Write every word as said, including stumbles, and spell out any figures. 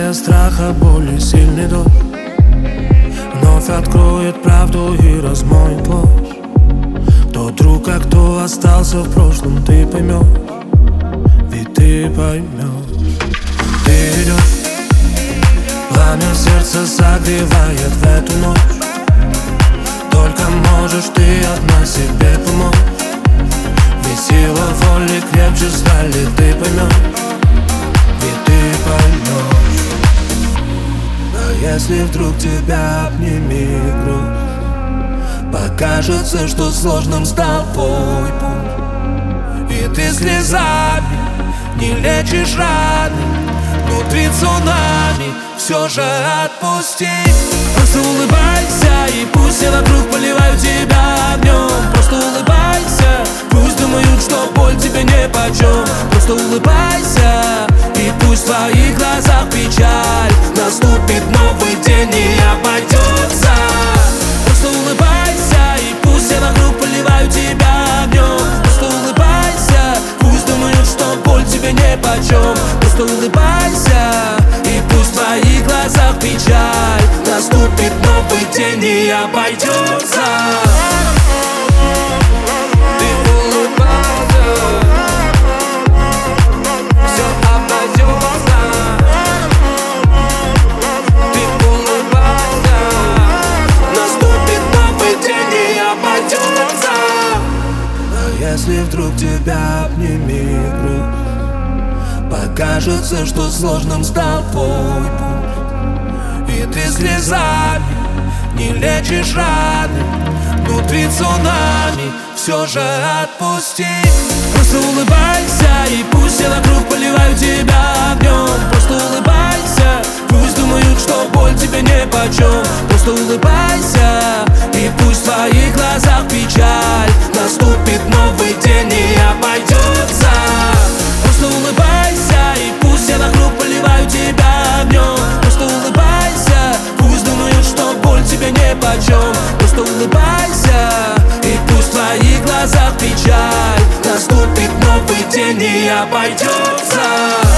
Сгущая страха, боли, сильный дождь вновь откроет правду и размоет ложь. Кто друг, а кто остался в прошлом, ты поймешь, ведь ты поймешь. Ты идешь, пламя в сердце согревает в эту ночь. Только можешь ты одна себе помочь, ведь сила воли крепче стали, ты поймешь, ведь ты поймешь. А если вдруг тебя обнимет грусть, покажется, что сложным стал твой путь, и ты слезами не лечишь раны, внутри цунами все же отпусти. Просто улыбайся, и пусть все вокруг поливают тебя огнем. Просто улыбайся, пусть думают, что боль тебе нипочем. Просто улыбайся, и пусть в твоих глазах печаль. Наступит новый день и обойдется. Просто улыбайся, и пусть все вокруг поливают тебя огнем. Просто улыбайся, пусть думают, что боль тебе нипочем. Просто улыбайся, и пусть в твоих глазах печаль. Наступит новый день и обойдется. Ты улыбайся, все обойдется. Ты улыбайся, наступит новый день и обойдется. А если вдруг тебя обнимет грусть, покажется, что сложным стал твой путь, и ты слезами не лечишь раны, внутри цунами все же отпусти. Просто улыбайся, и пусть все вокруг поливают тебя огнем. Просто улыбайся, пусть думают, что боль тебе нипочем. Просто улыбайся, и пусть в твоих глазах печаль. Наступит новый день и обойдется. Просто улыбайся, и пусть все вокруг поливают тебя огнем. Просто улыбайся, пусть думают, что боль тебе нипочем. Просто улыбайся, и пусть в твоих глазах печаль. Наступит новый день и обойдется.